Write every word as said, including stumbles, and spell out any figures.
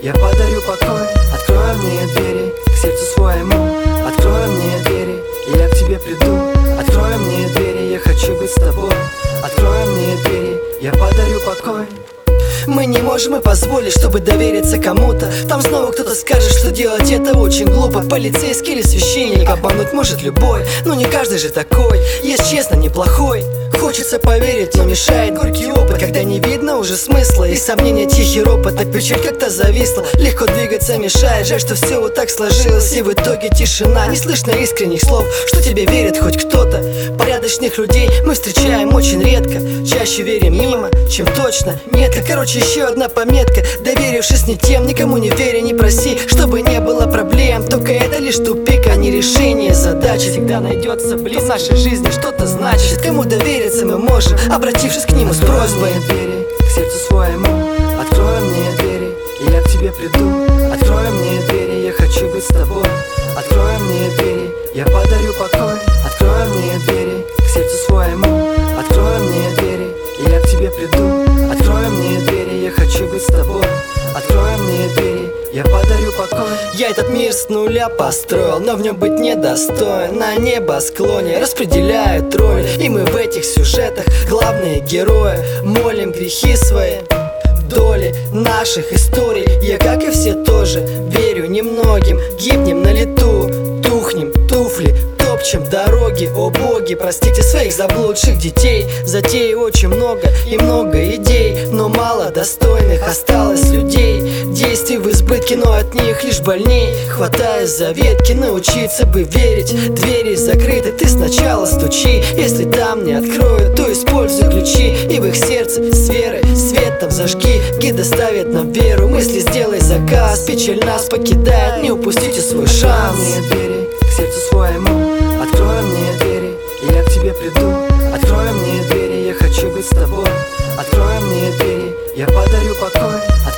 я подарю покой. Открой мне двери к сердцу своему, открой мне двери, и я к тебе приду. Открой мне двери, я хочу быть с тобой. Открой мне двери, я подарю покой. Мы не можем и позволить, чтобы довериться кому-то. Там снова кто-то скажет, что делать это очень глупо. Полицейский или священник, обмануть может любой, но не каждый же такой, есть честно неплохой. Хочется поверить, но мешает горький опыт, когда не видно уже смысла, и сомнения тихий ропот, а печаль как-то зависла. Легко двигаться мешает, жаль, что все вот так сложилось, и в итоге тишина. Не слышно искренних слов, что тебе верит хоть кто-то. Порядочных людей мы встречаем очень редко, чаще верим мимо, чем точно. Нет, как короче еще одна пометка: доверившись не тем, никому не веря, не проси, чтобы не было проблем. Только это лишь тупик, а не решение задачи. Всегда найдется близ нашей жизни что-то значит. Кому довериться мы можем, обратившись к нему с просьбой. Открой мне двери к сердцу своему, открой мне двери, и я к тебе приду. Открой мне двери, я хочу быть с тобой. Открой мне двери, я подарю покой. Открой мне двери к сердцу своему, открой мне двери, и я к тебе приду. Открой мне двери, я хочу быть с тобой. Открой мне двери, я подарю покой. Я этот мир с нуля построил, но в нем быть недостоин. На небосклоне распределяют роли, и мы в этих сюжетах главные герои. Молим грехи свои доли наших историй. Я, как и все, тоже верю немногим, гибнем на лету, тухнем, туфли топчем дороги. О боги, простите своих заблудших детей. Затей очень много и много идей, но мало достойных осталось людей. Действий в избытке, но от них лишь больней. Хватаясь за ветки, научиться бы верить. Двери закрыты, ты сначала стучи. Если там не откроют, то используй ключи, и в их сердце с верой светом зажги. Гид доставит нам веру, мысли сделай заказ. Печаль нас покидает, не упустите свой шанс. Открой мне двери к сердцу своему, открой мне двери, и я к тебе приду. Открой мне двери, я хочу быть с тобой. Открой мне двери, я подарю покой.